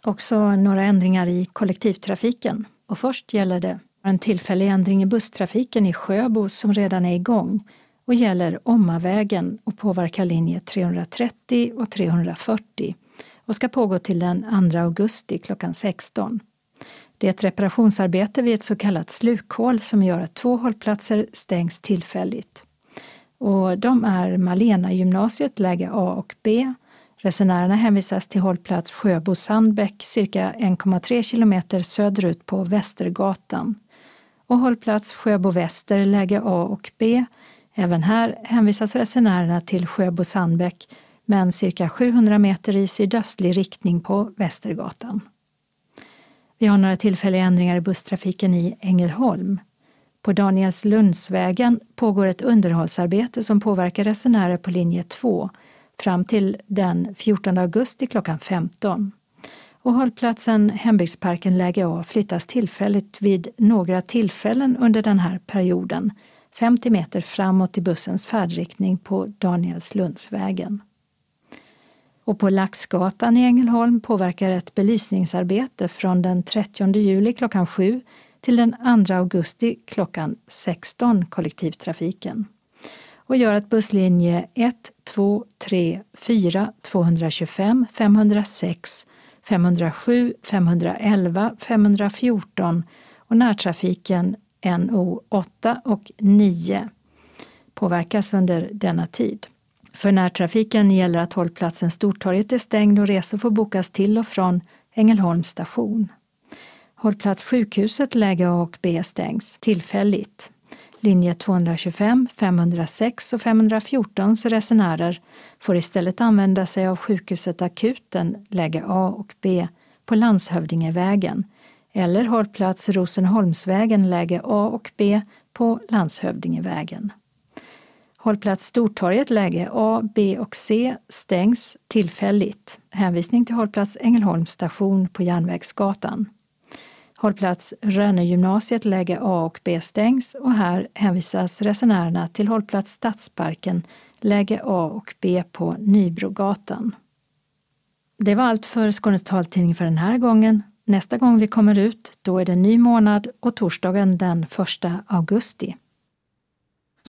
också några ändringar i kollektivtrafiken. Och först gäller det en tillfällig ändring i busstrafiken i Sjöbo som redan är igång och gäller Ommavägen och påverkar linje 330 och 340 och ska pågå till den 2 augusti klockan 16. Det är ett reparationsarbete vid ett så kallat slukhål som gör att 2 hållplatser stängs tillfälligt. Och de är Malena gymnasiet läge A och B. Resenärerna hänvisas till hållplats Sjöbo-Sandbäck cirka 1,3 kilometer söderut på Västergatan. Och hållplats Sjöbo-Väster läge A och B. Även här hänvisas resenärerna till Sjöbo-Sandbäck men cirka 700 meter i sydöstlig riktning på Västergatan. Vi har några tillfälliga ändringar i busstrafiken i Ängelholm. På Danielslundsvägen pågår ett underhållsarbete som påverkar resenärer på linje 2 fram till den 14 augusti klockan 15. Och hållplatsen Hembygdsparken läge A flyttas tillfälligt vid några tillfällen under den här perioden, 50 meter framåt i bussens färdriktning på Danielslundsvägen. Och på Laxgatan i Ängelholm påverkar ett belysningsarbete från den 30 juli klockan 7 till den 2 augusti klockan 16 kollektivtrafiken. Och gör att busslinje 1, 2, 3, 4, 225, 506, 507, 511, 514 och närtrafiken NO 8 och 9 påverkas under denna tid. För närtrafiken gäller att hållplatsen Stortorget är stängd och resor får bokas till och från Ängelholms station. Hållplats Sjukhuset läge A och B stängs tillfälligt. Linje 225, 506 och 514 resenärer får istället använda sig av sjukhuset Akuten läge A och B på Landshövdingevägen eller hållplats Rosenholmsvägen läge A och B på Landshövdingevägen. Hållplats Stortorget läge A, B och C stängs tillfälligt. Hänvisning till hållplats Ängelholms station på Järnvägsgatan. Hållplats Rönne-gymnasiet läge A och B stängs och här hänvisas resenärerna till hållplats Stadsparken läge A och B på Nybrogatan. Det var allt för Skånes taltidning för den här gången. Nästa gång vi kommer ut, då är det ny månad och torsdagen den 1 augusti.